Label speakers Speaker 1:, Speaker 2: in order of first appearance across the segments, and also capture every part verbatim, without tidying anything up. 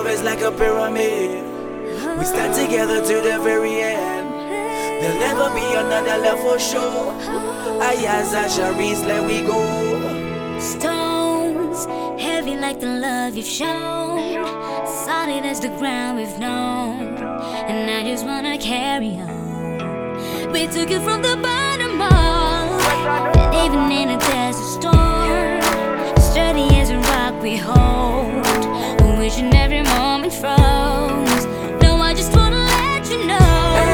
Speaker 1: is like a pyramid. We stand together to the very end. There'll never be another love for sure. Ayaza Sharice, let we go.
Speaker 2: Stones, heavy like the love you've shown, solid as the ground we've known, and I just wanna carry on. We took it from the bottom up, and even in a desert storm, sturdy as a rock we hold, wishing every moment froze. No, I just wanna let you know.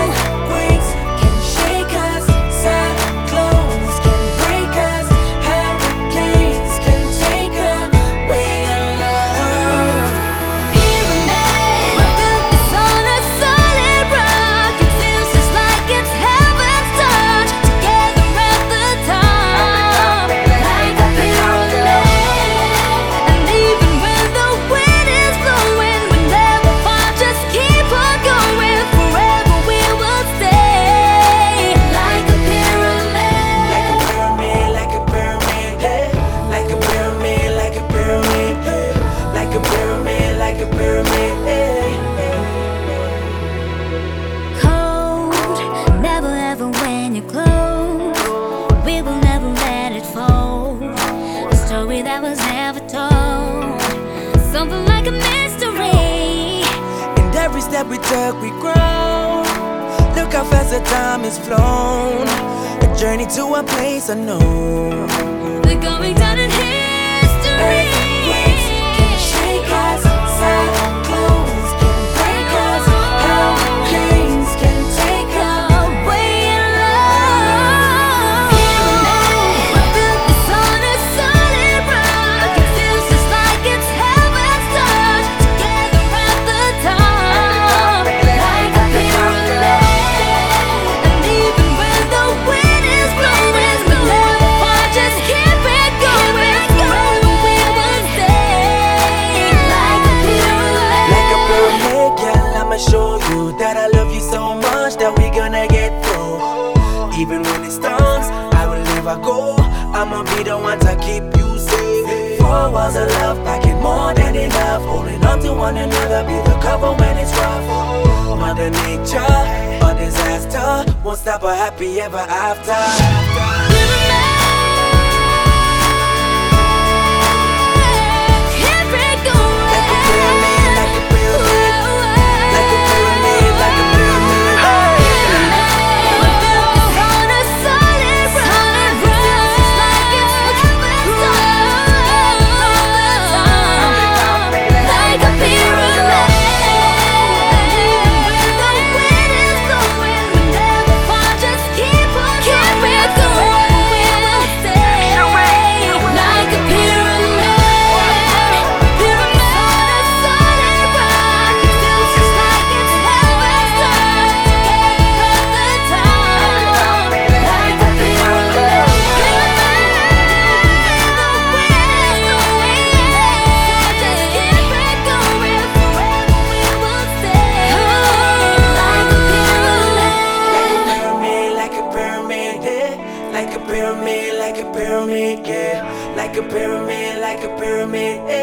Speaker 2: That was never told, something like a mystery.
Speaker 1: And every step we took, we grow. Look how fast the time has flown. A journey to a place unknown.
Speaker 2: We're going down in history.
Speaker 1: Can shake us, cyclones can break us, hurricanes can take us away in love.
Speaker 2: We built this on a solid rock. It feels just like it's heaven's touch. Together at the top, like a pyramid. And even when the wind is blowing, we'll never fall. Just keep it going. Forever we will stay like a pyramid.
Speaker 1: Like a pyramid, girl, I'ma show you that I love you so much that we gonna get through. Even when it storms, I will never go. I'ma be the one to keep you safe. Four walls of love, packing more than enough. Holding on to one another, be the cover when it's rough. Mother Nature, a disaster, won't stop a happy ever after. Like a pyramid, like a pyramid, yeah. Like a pyramid, like a pyramid, yeah.